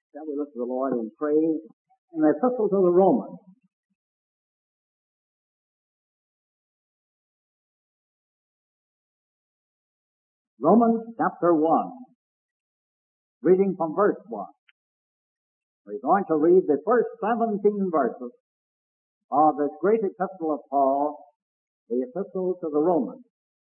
Shall we look to the Lord in praise in the Epistle to the Romans? Romans chapter 1, reading from verse 1. We're going to read the first 17 verses of this great epistle of Paul, the Epistle to the Romans.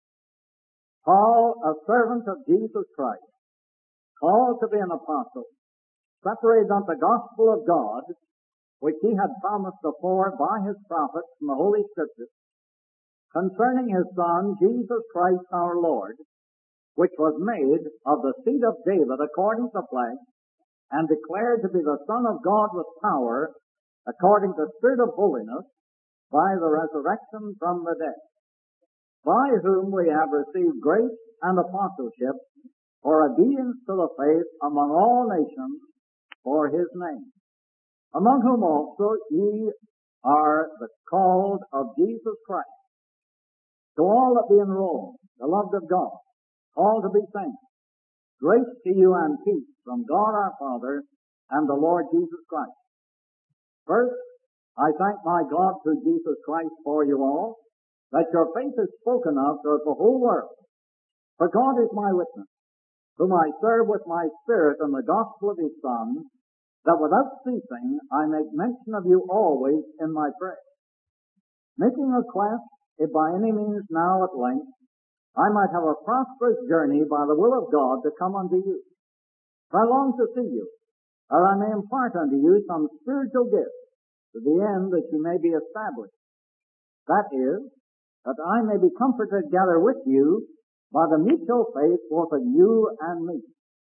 Paul, a servant of Jesus Christ, called to be an apostle, separated unto the gospel of God, which he had promised before by his prophets from the Holy Scriptures, concerning his Son, Jesus Christ our Lord, which was made of the seed of David according to flesh, and declared to be the Son of God with power, according to the Spirit of holiness, by the resurrection from the dead, by whom we have received grace and apostleship for obedience to the faith among all nations for his name, among whom also ye are the called of Jesus Christ. To all that be in Rome, beloved of God, called to be saints, grace to you and peace from God our Father and the Lord Jesus Christ. First, I thank my God through Jesus Christ for you all, that your faith is spoken of throughout the whole world. For God is my witness, whom I serve with my spirit in the gospel of his Son, that without ceasing I make mention of you always in my prayer, making request, if by any means now at length I might have a prosperous journey by the will of God to come unto you. For I long to see you, or I may impart unto you some spiritual gift, to the end that you may be established. That is, that I may be comforted together with you by the mutual faith both of you and me.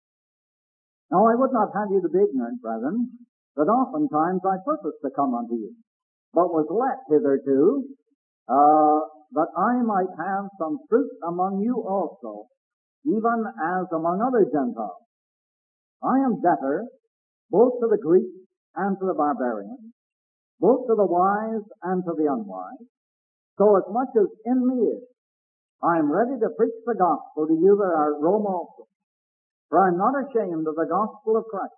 Now I would not have you to be ignorant, brethren, that oftentimes I purposed to come unto you, but was let hitherto, that I might have some fruit among you also, even as among other Gentiles. I am debtor both to the Greek and to the barbarian, both to the wise and to the unwise. So as much as in me is, I am ready to preach the gospel to you that are at Rome also. For I am not ashamed of the gospel of Christ,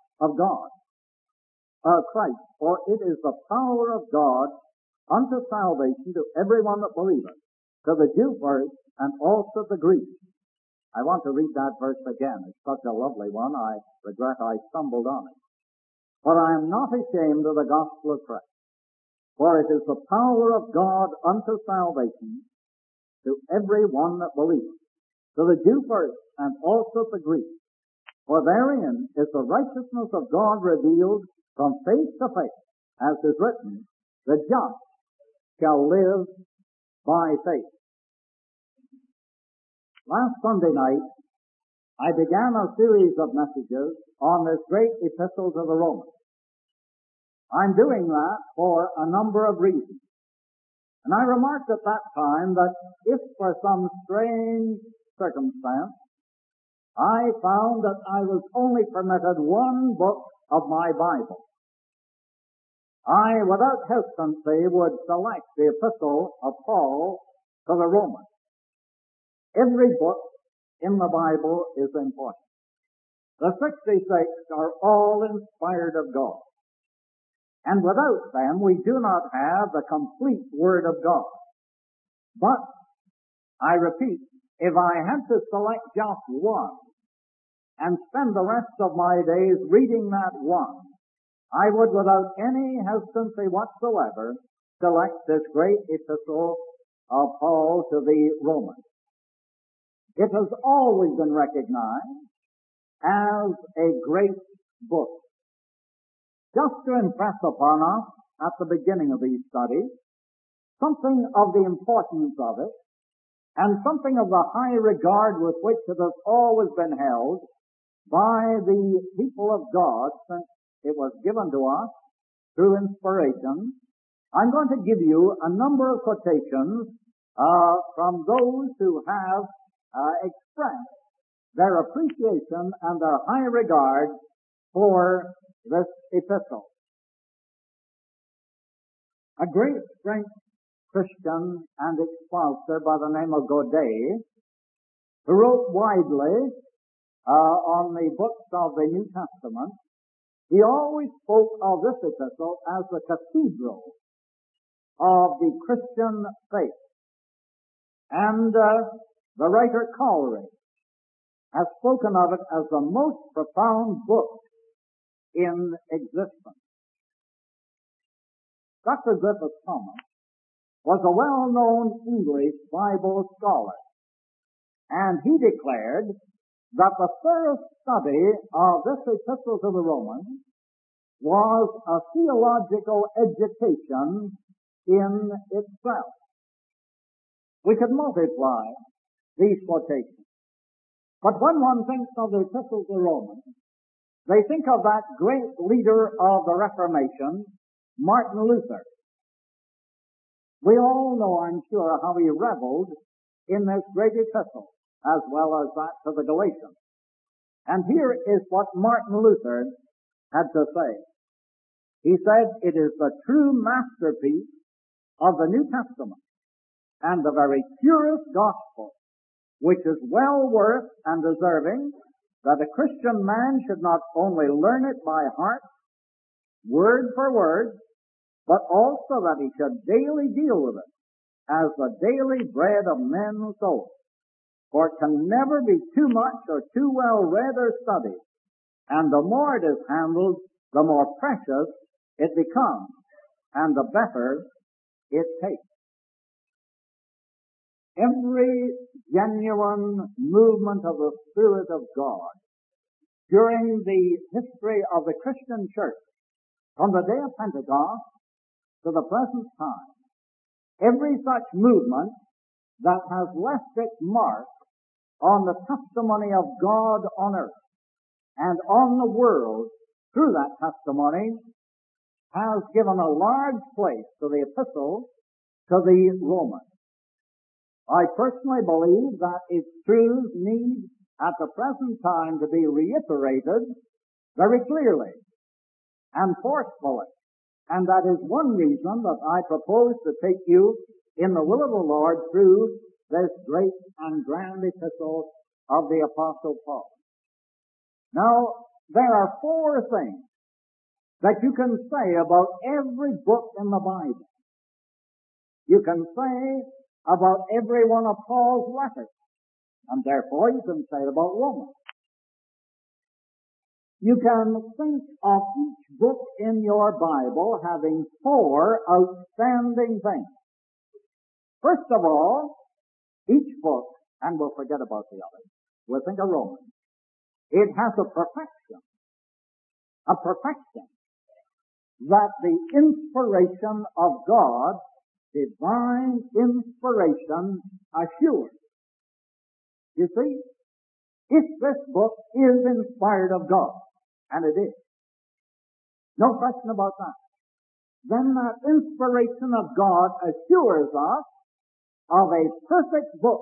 for it is the power of God unto salvation to everyone that believeth, to the Jew first, and also the Greek. I want to read that verse again. It's such a lovely one, I regret I stumbled on it. For I am not ashamed of the gospel of Christ, for it is the power of God unto salvation to everyone that believeth, to the Jew first, and also the Greek. For therein is the righteousness of God revealed from faith to faith, as is written, the just shall live by faith. Last Sunday night, I began a series of messages on this great epistle to the Romans. I'm doing that for a number of reasons. And I remarked at that time that if for some strange circumstance I found that I was only permitted one book of my Bible, I, without hesitancy, would select the epistle of Paul to the Romans. Every book in the Bible is important. The 66 are all inspired of God. And without them, we do not have the complete Word of God. But, I repeat, if I had to select just one and spend the rest of my days reading that one, I would, without any hesitancy whatsoever, select this great epistle of Paul to the Romans. It has always been recognized as a great book. Just to impress upon us at the beginning of these studies something of the importance of it and something of the high regard with which it has always been held by the people of God since it was given to us through inspiration, I'm going to give you a number of quotations from those who have expressed their appreciation and their high regard for this epistle. A great French Christian and expositor by the name of Godet, who wrote widely on the books of the New Testament, He always spoke of this epistle as the cathedral of the Christian faith. And the writer Coleridge has spoken of it as the most profound book in existence. Dr. Griffith Thomas was a well-known English Bible scholar, and he declared that the thorough study of this epistle to the Romans was a theological education in itself. We could multiply these quotations. But when one thinks of the epistle to the Romans, they think of that great leader of the Reformation, Martin Luther. We all know, I'm sure, how he reveled in this great epistle, as well as that to the Galatians. And here is what Martin Luther had to say. He said, "It is the true masterpiece of the New Testament and the very purest gospel, which is well worth and deserving that a Christian man should not only learn it by heart, word for word, but also that he should daily deal with it as the daily bread of men's souls. For it can never be too much or too well read or studied, and the more it is handled, the more precious it becomes, and the better it tastes." Every genuine movement of the Spirit of God during the history of the Christian church, from the day of Pentecost to the present time, every such movement that has left its mark on the testimony of God on earth and on the world through that testimony has given a large place to the epistle to the Romans. I personally believe that its truths need at the present time to be reiterated very clearly and forcefully. And that is one reason that I propose to take you in the will of the Lord through this great and grand epistle of the Apostle Paul. Now, there are four things that you can say about every book in the Bible. You can say about every one of Paul's letters, and therefore you can say about Romans. You can think of each book in your Bible having four outstanding things. First of all, each book, and we'll forget about the others, we'll think of Romans. It has a perfection that the inspiration of God, divine inspiration, assures. You see, if this book is inspired of God, and it is, no question about that, then that inspiration of God assures us of a perfect book.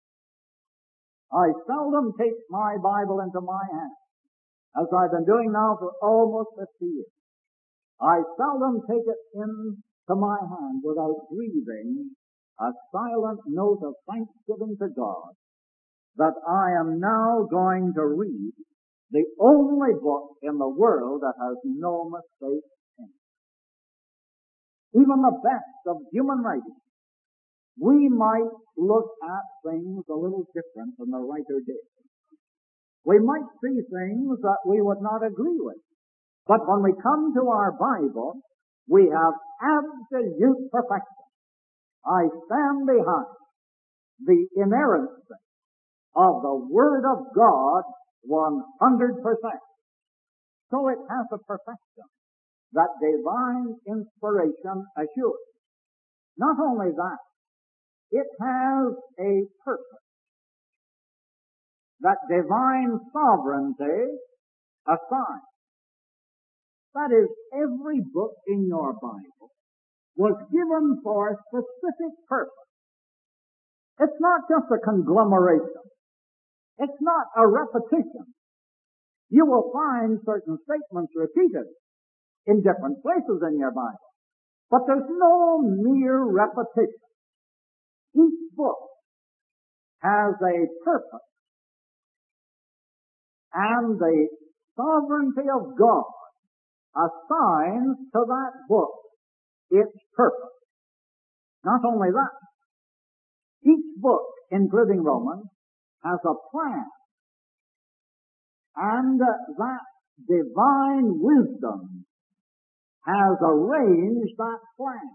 I seldom take my Bible into my hand, as I've been doing now for almost 50 years. I seldom take it into my hand without breathing a silent note of thanksgiving to God that I am now going to read the only book in the world that has no mistake in it. Even the best of human writing, we might look at things a little different than the writer did. We might see things that we would not agree with. But when we come to our Bible, we have absolute perfection. I stand behind the inerrancy of the Word of God 100%. So it has a perfection that divine inspiration assures. Not only that, it has a purpose that divine sovereignty assigns. That is, every book in your Bible was given for a specific purpose. It's not just a conglomeration. It's not a repetition. You will find certain statements repeated in different places in your Bible, but there's no mere repetition. Each book has a purpose, and the sovereignty of God assigns to that book its purpose. Not only that, each book, including Romans, has a plan. And that divine wisdom has arranged that plan.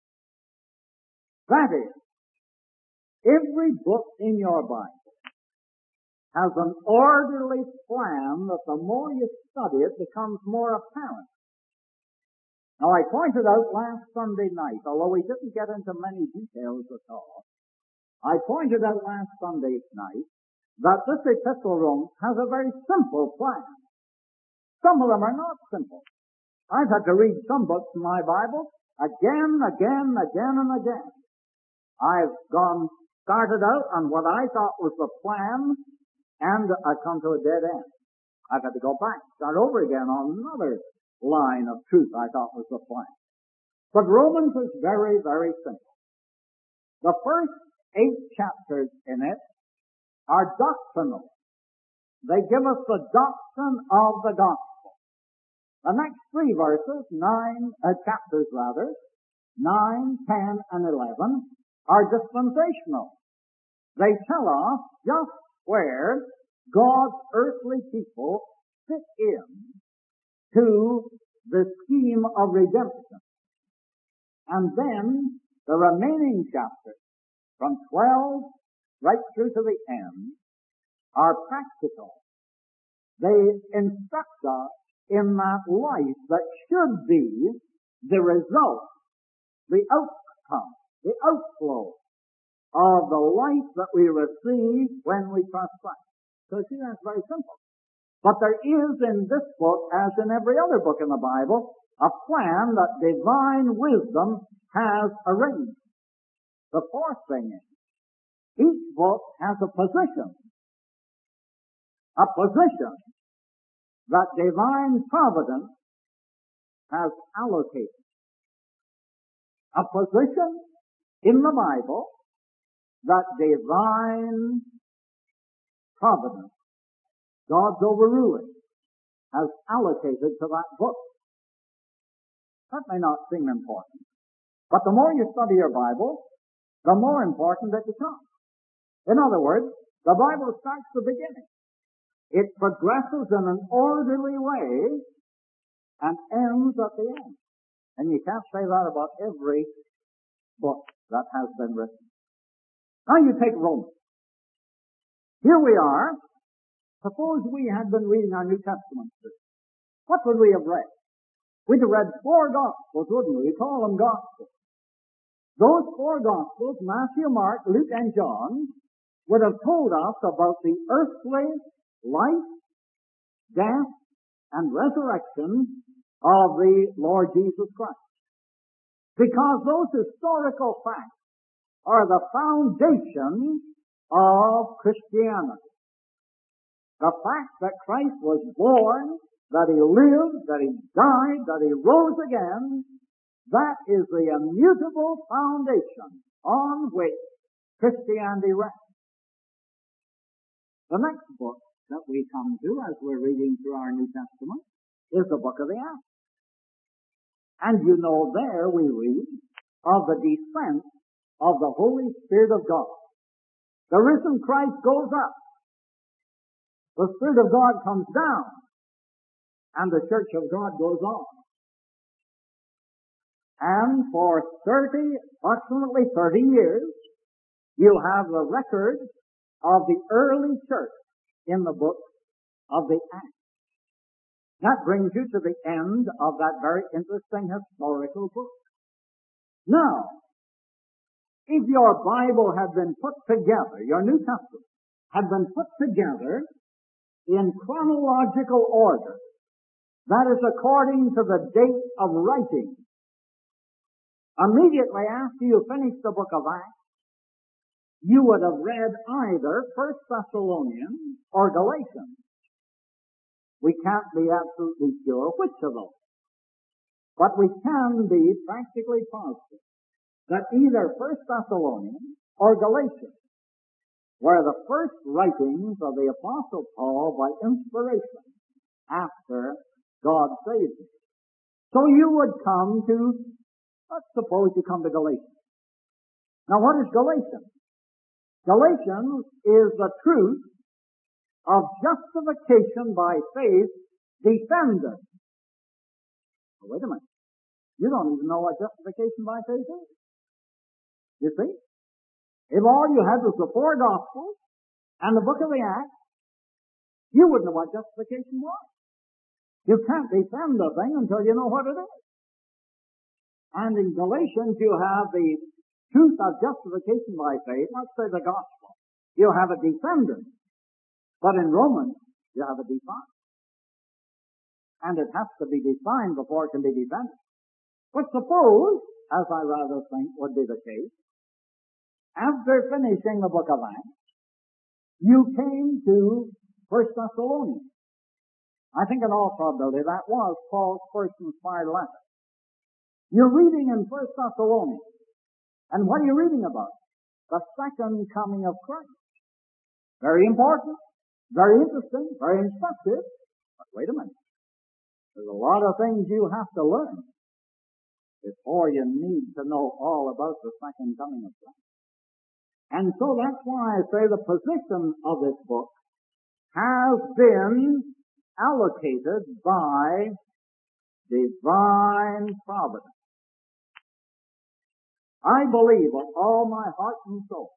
That is, every book in your Bible has an orderly plan that the more you study it becomes more apparent. Now, I pointed out last Sunday night, although we didn't get into many details at all, I pointed out last Sunday night that this epistle Romans has a very simple plan. Some of them are not simple. I've had to read some books in my Bible again and again. I've started out on what I thought was the plan, and I've come to a dead end. I've had to go back, start over again on another line of truth I thought was the plan. But Romans is very, very simple. The first 8 chapters in it are doctrinal. They give us the doctrine of the gospel. The next 3 verses, chapters, 9, 10, and 11, are dispensational. They tell us just where God's earthly people fit in to the scheme of redemption. And then the remaining chapters, from 12 right through to the end, are practical. They instruct us in that life that should be the result, the outcome, the outflow of the life that we receive when we trust Christ. So see, that's very simple. But there is in this book, as in every other book in the Bible, a plan that divine wisdom has arranged. The fourth thing is, each book has a position that divine providence has allocated. A position in the Bible that divine providence, God's overruling, has allocated to that book. That may not seem important, but the more you study your Bible, the more important it becomes. In other words, the Bible starts the beginning. It progresses in an orderly way and ends at the end. And you can't say that about every book that has been written. Now you take Romans. Here we are. Suppose we had been reading our New Testament. What would we have read? We'd have read 4 Gospels, wouldn't we? We call them Gospels. Those 4 Gospels, Matthew, Mark, Luke, and John, would have told us about the earthly life, death, and resurrection of the Lord Jesus Christ. Because those historical facts are the foundation of Christianity. The fact that Christ was born, that he lived, that he died, that he rose again, that is the immutable foundation on which Christianity rests. The next book that we come to as we're reading through our New Testament is the book of the Acts. And you know there we read of the descent of the Holy Spirit of God. The risen Christ goes up. The Spirit of God comes down. And the church of God goes on. And for approximately 30 years, you have the record of the early church in the book of the Acts. That brings you to the end of that very interesting historical book. Now, if your Bible had been put together, your New Testament had been put together in chronological order, that is according to the date of writing, immediately after you finish the book of Acts, you would have read either 1 Thessalonians or Galatians. We can't be absolutely sure which of those. But we can be practically positive that either 1 Thessalonians or Galatians were the first writings of the Apostle Paul by inspiration after God saved him. So you would come to, let's suppose you come to Galatians. Now what is Galatians? Galatians is the truth of justification by faith defended. Oh, wait a minute. You don't even know what justification by faith is. You see? If all you had was the four Gospels and the book of the Acts, you wouldn't know what justification was. You can't defend the thing until you know what it is. And in Galatians you have the truth of justification by faith, let's say the Gospel. You have a defendant. But in Romans, you have a defined. And it has to be defined before it can be defended. But suppose, as I rather think would be the case, after finishing the book of Acts, you came to 1 Thessalonians. I think in all probability that was Paul's first inspired letter. You're reading in 1 Thessalonians. And what are you reading about? The second coming of Christ. Very important, very interesting, very instructive. But wait a minute. There's a lot of things you have to learn before you need to know all about the second coming of Christ. And so that's why I say the position of this book has been allocated by divine providence. I believe with all my heart and soul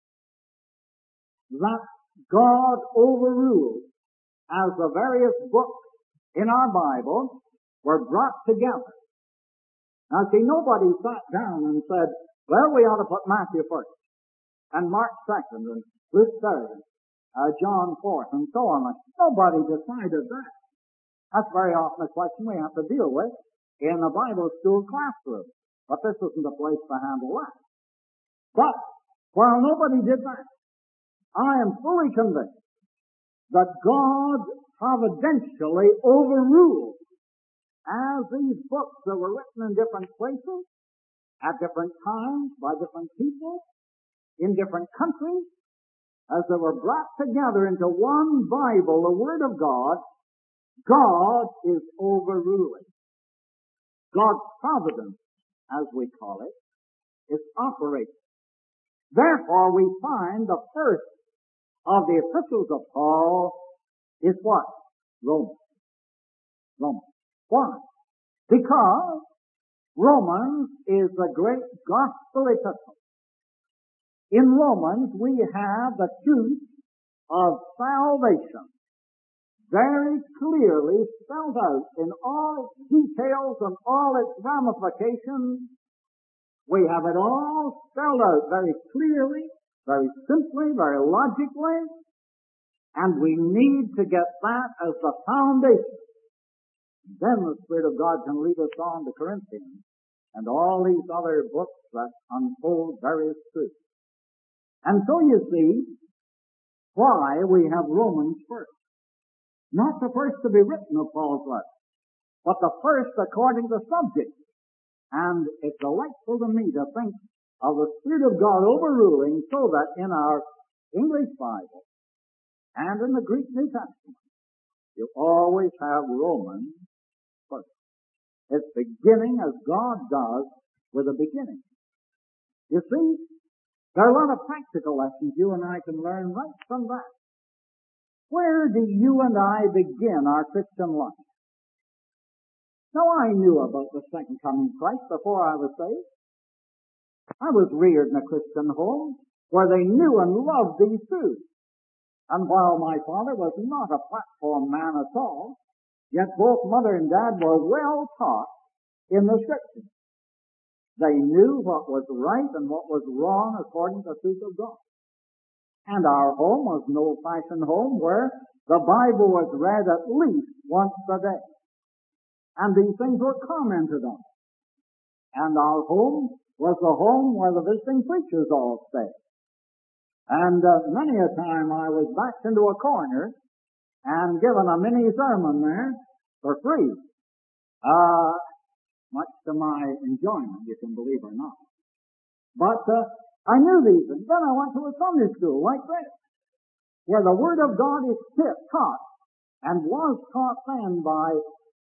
that God overruled as the various books in our Bible were brought together. Now see, nobody sat down and said, well, we ought to put Matthew first, and Mark second, and Luke third, John fourth, and so on. Nobody decided that. That's very often a question we have to deal with in a Bible school classroom. But this isn't the place to handle that. But while nobody did that, I am fully convinced that God providentially overruled as these books that were written in different places, at different times, by different people, in different countries, as they were brought together into one Bible, the Word of God, God is overruling. God's providence, as we call it, is operating. Therefore, we find the first of the epistles of Paul is what? Romans. Romans. Why? Because Romans is the great gospel epistle. In Romans, we have the truth of salvation very clearly spelled out in all its details and all its ramifications. We have it all spelled out very clearly, very simply, very logically, and we need to get that as the foundation. Then the Spirit of God can lead us on to Corinthians and all these other books that unfold various truths. And so you see why we have Romans first. Not the first to be written of Paul's letter, but the first according to subject. And it's delightful to me to think of the Spirit of God overruling so that in our English Bible and in the Greek New Testament, you always have Romans first. It's beginning as God does with a beginning. You see, there are a lot of practical lessons you and I can learn right from that. Where do you and I begin our Christian life? Now, I knew about the second coming of Christ before I was saved. I was reared in a Christian home where they knew and loved these truths. And while my father was not a platform man at all, yet both mother and dad were well taught in the Scriptures. They knew what was right and what was wrong according to the truth of God. And our home was an old-fashioned home where the Bible was read at least once a day. And these things were commented on. And our home was the home where the visiting preachers all stayed. And many a time I was backed into a corner and given a mini sermon there for free. Much to my enjoyment, you can believe or not. But I knew these things. Then I went to a Sunday school like this, where the Word of God is taught, and was taught then by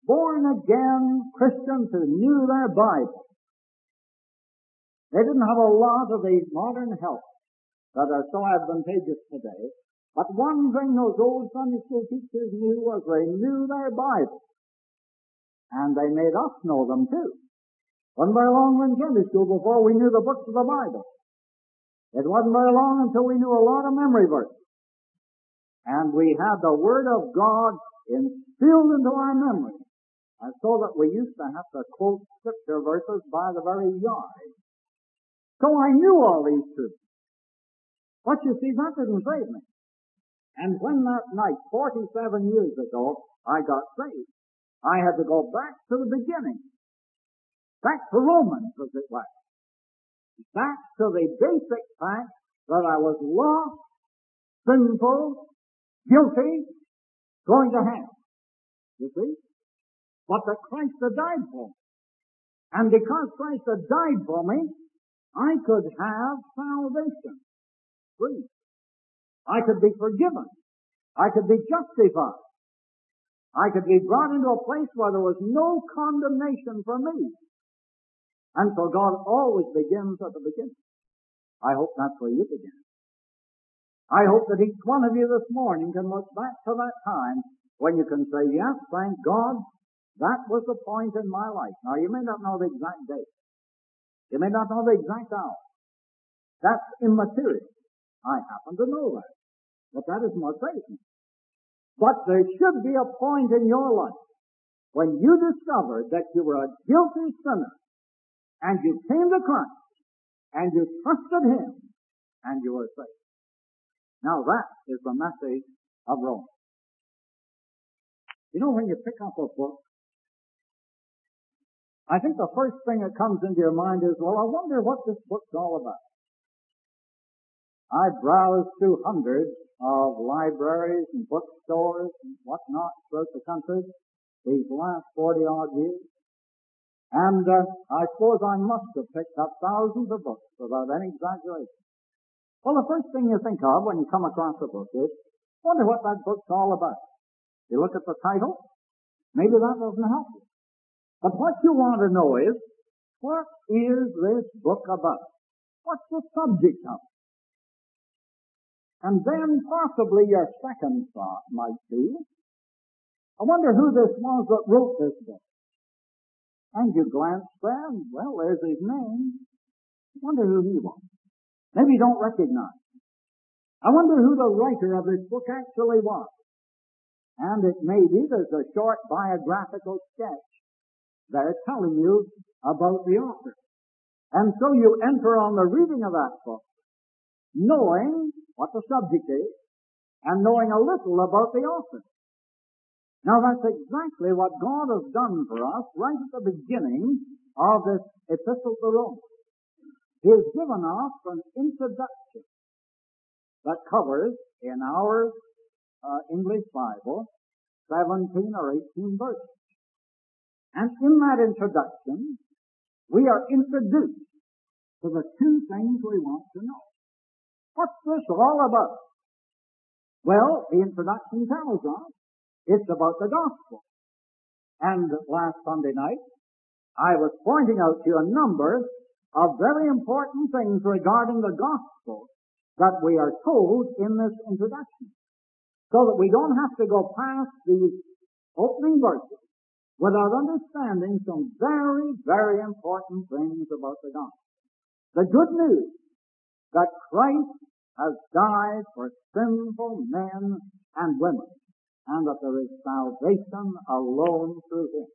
born-again Christians who knew their Bible. They didn't have a lot of these modern helps that are so advantageous today. But one thing those old Sunday school teachers knew was they knew their Bible. And they made us know them too. Wasn't very long in Sunday school before we knew the books of the Bible. It wasn't very long until we knew a lot of memory verses. And we had the Word of God instilled into our memory. And so that we used to have to quote Scripture verses by the very yard. So I knew all these truths. But you see, that didn't save me. And when that night, 47 years ago, I got saved, I had to go back to the beginning. Back to Romans, as it were. Back to the basic fact that I was lost, sinful, guilty, going to hell. You see? But that Christ had died for me. And because Christ had died for me, I could have salvation. Free. I could be forgiven. I could be justified. I could be brought into a place where there was no condemnation for me. And so God always begins at the beginning. I hope that's where you begin. I hope that each one of you this morning can look back to that time when you can say, yes, thank God, that was the point in my life. Now, you may not know the exact date. You may not know the exact hour. That's immaterial. I happen to know that. But that isn't what saves me. But there should be a point in your life when you discovered that you were a guilty sinner and you came to Christ and you trusted Him and you were saved. Now that is the message of Romans. You know, when you pick up a book, I think the first thing that comes into your mind is, well, I wonder what this book's all about. I browsed through hundreds of libraries and bookstores and whatnot throughout the country these last 40-odd years. And I suppose I must have picked up thousands of books without any exaggeration. Well, the first thing you think of when you come across a book is, wonder what that book's all about. You look at the title, maybe that doesn't help you. But what you want to know is, what is this book about? What's the subject of it? And then possibly your second thought might be, I wonder who this was that wrote this book. And you glance there, and, well, there's his name. I wonder who he was. Maybe you don't recognize him. I wonder who the writer of this book actually was. And it may be there's a short biographical sketch there telling you about the author. And so you enter on the reading of that book, knowing what the subject is, and knowing a little about the author. Now that's exactly what God has done for us right at the beginning of this epistle to Romans. He has given us an introduction that covers, in our English Bible, 17 or 18 verses. And in that introduction, we are introduced to the two things we want to know. What's this all about? Well, the introduction tells us it's about the gospel. And last Sunday night, I was pointing out to you a number of very important things regarding the gospel that we are told in this introduction. So that we don't have to go past these opening verses without understanding some very, very important things about the gospel. The good news that Christ has died for sinful men and women, and that there is salvation alone through Him.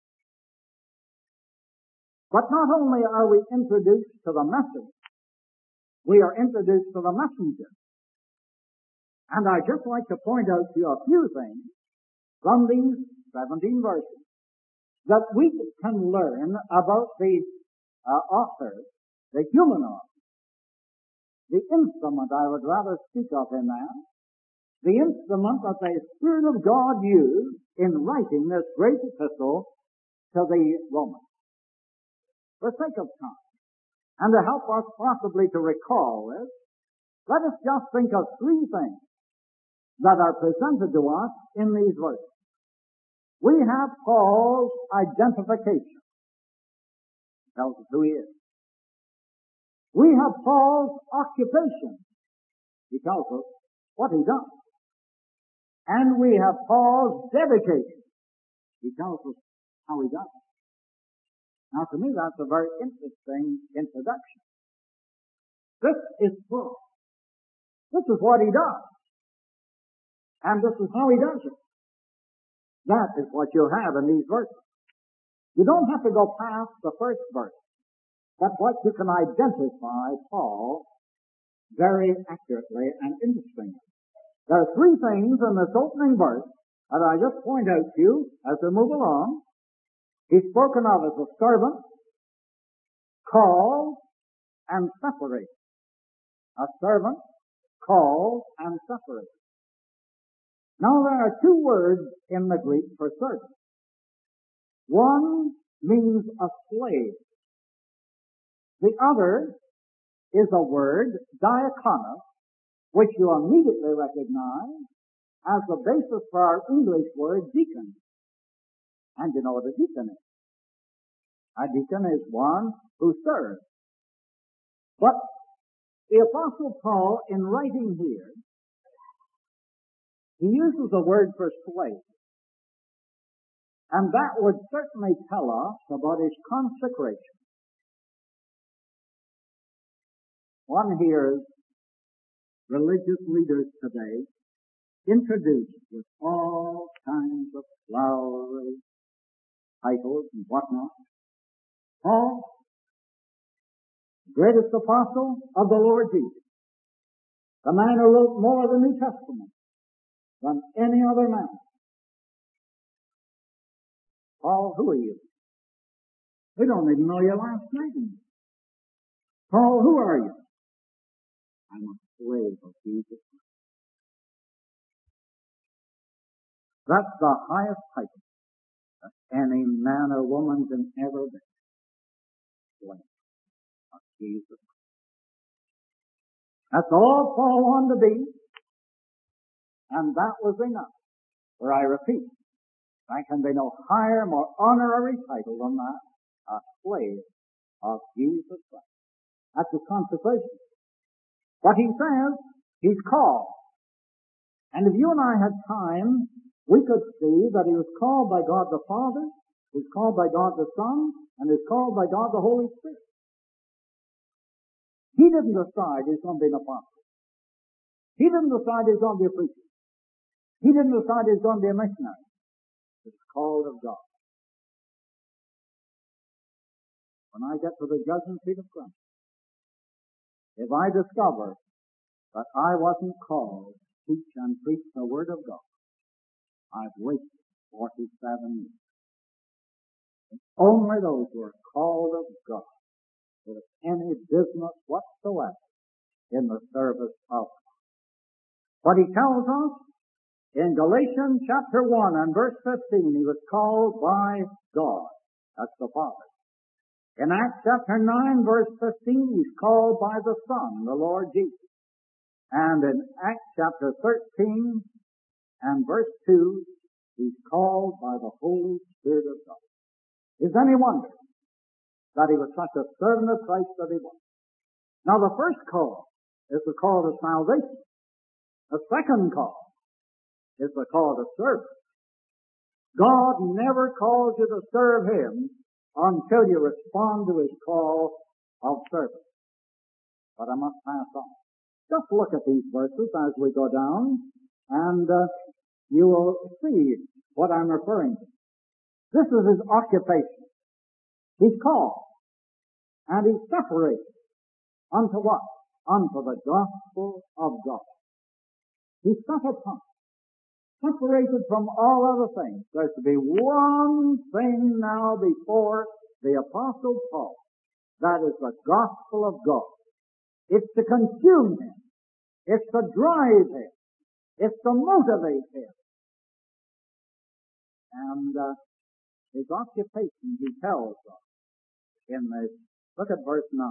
But not only are we introduced to the message, we are introduced to the messenger. And I'd just like to point out to you a few things from these 17 verses that we can learn about the author, the human author, the instrument, I would rather speak of in that, the instrument that the Spirit of God used in writing this great epistle to the Romans. For sake of time, and to help us possibly to recall this, let us just think of three things that are presented to us in these verses. We have Paul's identification. It tells us who he is. We have Paul's occupation. He tells us what he does. And we have Paul's dedication. He tells us how he does it. Now, to me, that's a very interesting introduction. This is Paul. This is what he does. And this is how he does it. That is what you have in these verses. You don't have to go past the first verse. But what you can identify Paul very accurately and interestingly. There are three things in this opening verse that I just point out to you as we move along. He's spoken of as a servant, called, and separated. A servant, called, and separated. Now there are two words in the Greek for servant. One means a slave. The other is a word, diakonos, which you immediately recognize as the basis for our English word deacon. And you know what a deacon is. A deacon is one who serves. But the Apostle Paul, in writing here, he uses a word for slave. And that would certainly tell us about his consecration. One hears religious leaders today introduced with all kinds of flowery titles and whatnot. Paul, greatest apostle of the Lord Jesus, the man who wrote more of the New Testament than any other man. Paul, who are you? We don't even know your last name. Paul, who are you? I'm a slave of Jesus Christ. That's the highest title that any man or woman can ever be. Slave of Jesus Christ. That's all Paul wanted to be, and that was enough. For I repeat, there can be no higher, more honorary title than that, a slave of Jesus Christ. That's his consecration. But he says he's called. And if you and I had time, we could see that he was called by God the Father, he's called by God the Son, and he's called by God the Holy Spirit. He didn't decide he's going to be an apostle. He didn't decide he's going to be a preacher. He didn't decide he's going to be a missionary. It's called of God. When I get to the judgment seat of Christ, if I discover that I wasn't called to teach and preach the Word of God, I've wasted 47 years. It's only those who are called of God who have any business whatsoever in the service of God. But he tells us in Galatians chapter 1 and verse 15, he was called by God. That's the Father. In Acts chapter 9 verse 15, he's called by the Son, the Lord Jesus. And in Acts chapter 13 and verse 2, he's called by the Holy Spirit of God. Is any wonder that he was such a servant of Christ that he was? Now the first call is the call to salvation. The second call is the call to service. God never calls you to serve him until you respond to his call of service. But I must pass on. Just look at these verses as we go down, and you will see what I'm referring to. This is his occupation. He's called, and he's separated. Unto what? Unto the gospel of God. He's set apart, separated from all other things. There's to be one thing now before the Apostle Paul. That is the gospel of God. It's to consume him. It's to drive him. It's to motivate him. And his occupation, he tells us in this. Look at verse 9.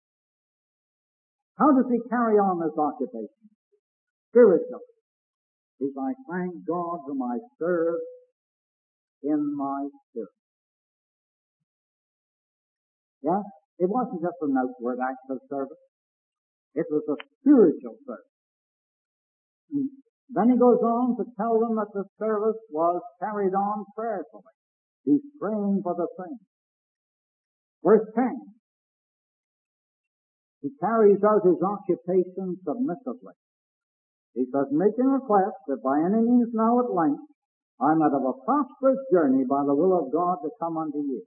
How does he carry on this occupation? Spiritually. He says, I thank God whom I serve in my spirit. Yes, it wasn't just an outward act of service. It was a spiritual service. And then he goes on to tell them that the service was carried on prayerfully. He's praying for the saints. Verse 10. He carries out his occupation submissively. He says, making request that by any means now at length I might have a prosperous journey by the will of God to come unto you.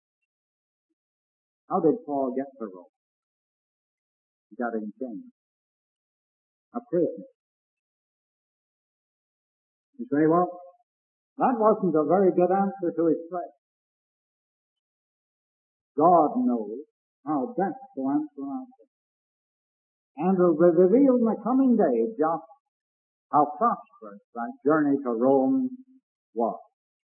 How did Paul get to Rome? He got in chains. A prisoner. You say, well, that wasn't a very good answer to his prayer. God knows how best to answer an answer. And will be revealed in the coming day just how prosperous that journey to Rome was.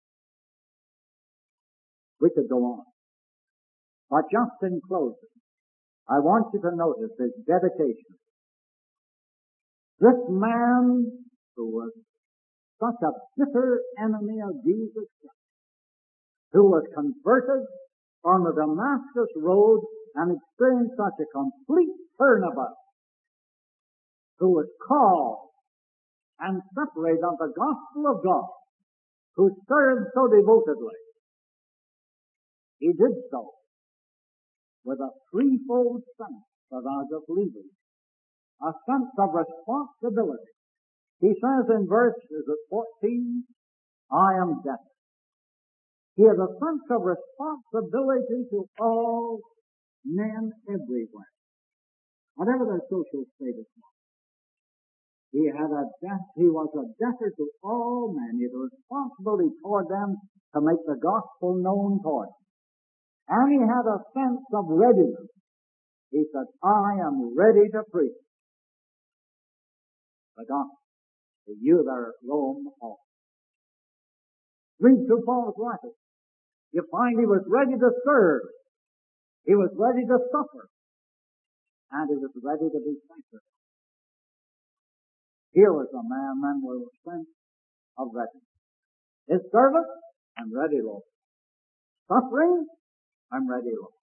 We could go on. But just in closing, I want you to notice his dedication. This man who was such a bitter enemy of Jesus Christ, who was converted on the Damascus road and experienced such a complete turnabout, who was called and separated of the gospel of God, who served so devotedly, he did so with a threefold sense that I just leave you. A sense of responsibility. He says in verse, is it 14? I am debtor. He has a sense of responsibility to all men everywhere, whatever their social status was. He was a debtor to all men. He had a responsibility toward them to make the gospel known toward them. And he had a sense of readiness. He said, I am ready to preach the gospel to you that are at Rome also. Read through Paul's letters. You find he was ready to serve. He was ready to suffer. And he was ready to be sacrificed. Here was a man then with a sense of readiness. His service, I'm ready, Lord. Suffering, I'm ready, Lord.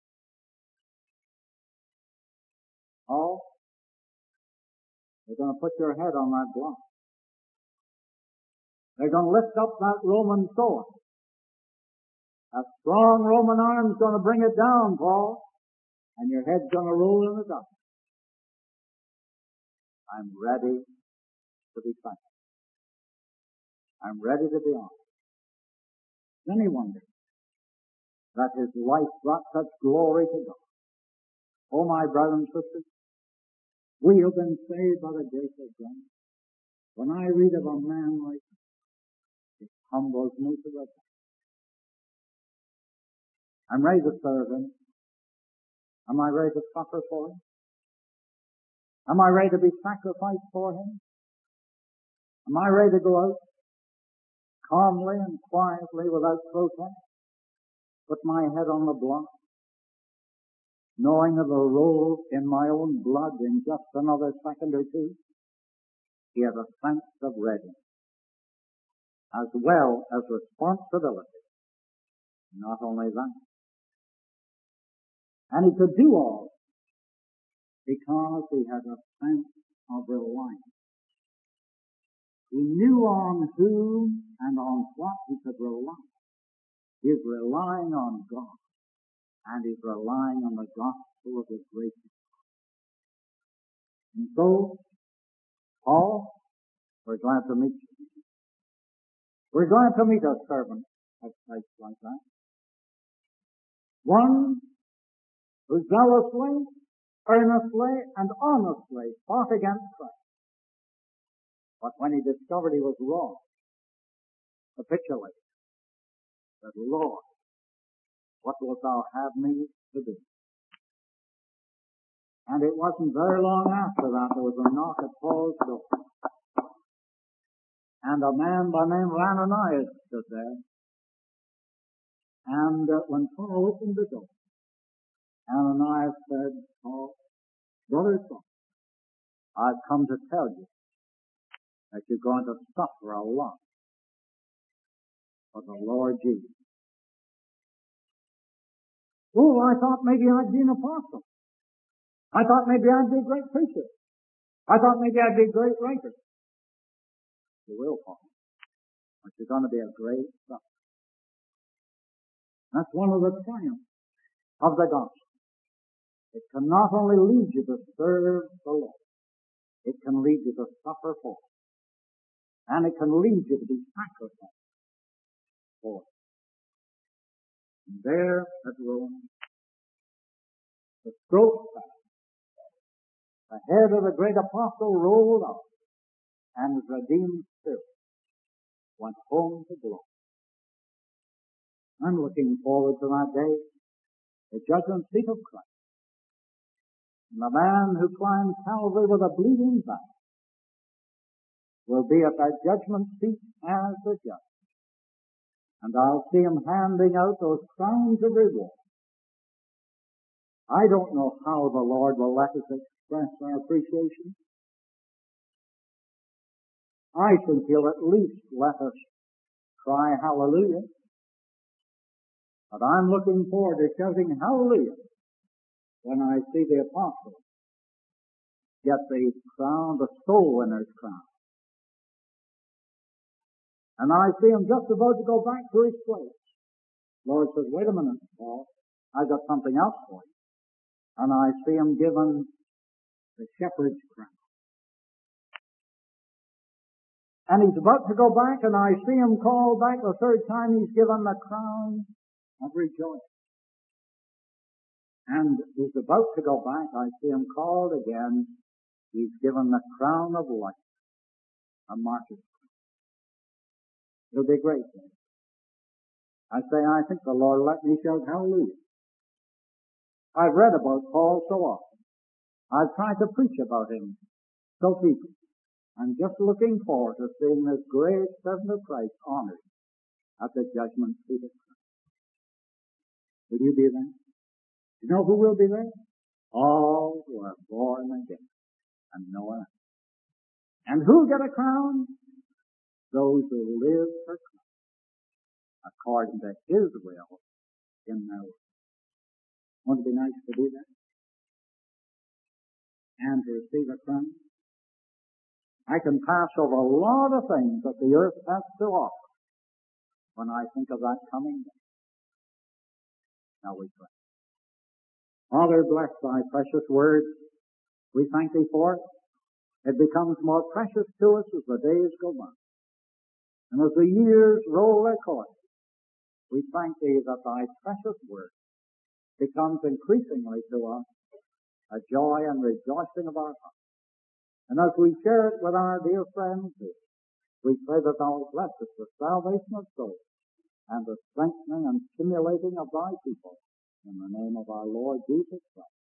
Oh, they're going to put your head on that block. They're going to lift up that Roman sword. A strong Roman arm's going to bring it down, Paul, and your head's going to roll in the dust. I'm ready to be thankful. I'm ready to be honest. Then he wondered that his life brought such glory to God. Oh, my brothers and sisters, we have been saved by the grace of God. When I read of a man like this, it humbles me to the depths. I'm ready to serve him. Am I ready to suffer for him? Am I ready to be sacrificed for him? Am I ready to go out calmly and quietly without protest? Put my head on the block, knowing it will roll in my own blood in just another second or two? He has a sense of readiness, as well as responsibility. Not only that, and he could do all because he had a sense of reliance. He knew on whom and on what he could rely. He's relying on God, and he's relying on the gospel of his grace. And so, Paul, we're glad to meet you. We're glad to meet a servant of Christ like that. One who zealously, earnestly, and honestly fought against Christ. But when he discovered he was wrong, capitulated, said, Lord, what wilt thou have me to do? And it wasn't very long after that there was a knock at Paul's door. And a man by the name of Ananias stood there. And when Paul opened the door, Ananias said, Paul, brother Saul, I've come to tell you that you're going to suffer a lot for the Lord Jesus. Oh, I thought maybe I'd be an apostle. I thought maybe I'd be a great preacher. I thought maybe I'd be a great writer. You will, Paul. But you're going to be a great sufferer. That's one of the triumphs of the gospel. It can not only lead you to serve the Lord, it can lead you to suffer for it. And it can lead you to be sacrificed for it. And there at Rome, the stroke fell. The head of the great apostle rolled off, and his redeemed spirit went home to glory. I'm looking forward to that day, the judgment seat of Christ. And the man who climbed Calvary with a bleeding back will be at that judgment seat as the judge. And I'll see him handing out those crowns of reward. I don't know how the Lord will let us express our appreciation. I think he'll at least let us cry hallelujah. But I'm looking forward to shouting hallelujah when I see the apostle get the crown, the soul winner's crown. And I see him just about to go back to his place. Lord says, wait a minute, Paul, I've got something else for you. And I see him given the shepherd's crown. And he's about to go back, and I see him called back the third time. He's given the crown of rejoicing. And he's about to go back. I see him called again. He's given the crown of life, a martyr's crown. It'll be great. I say, I think the Lord let me shout hallelujah. I've read about Paul so often. I've tried to preach about him so deeply. I'm just looking forward to seeing this great servant of Christ honored at the judgment seat of Christ. Will you be there? You know who will be there? All who are born again and know Him. And who get a crown? Those who live for Christ according to His will in their life. Wouldn't it be nice to do that? And to receive a crown? I can pass over a lot of things that the earth has to offer when I think of that coming day. Now we pray. Father, bless thy precious word. We thank thee for it. It becomes more precious to us as the days go by. And as the years roll their course, we thank thee that thy precious word becomes increasingly to us a joy and rejoicing of our hearts. And as we share it with our dear friends here, we pray that thou bless us the salvation of souls and the strengthening and stimulating of thy people in the name of our Lord Jesus Christ.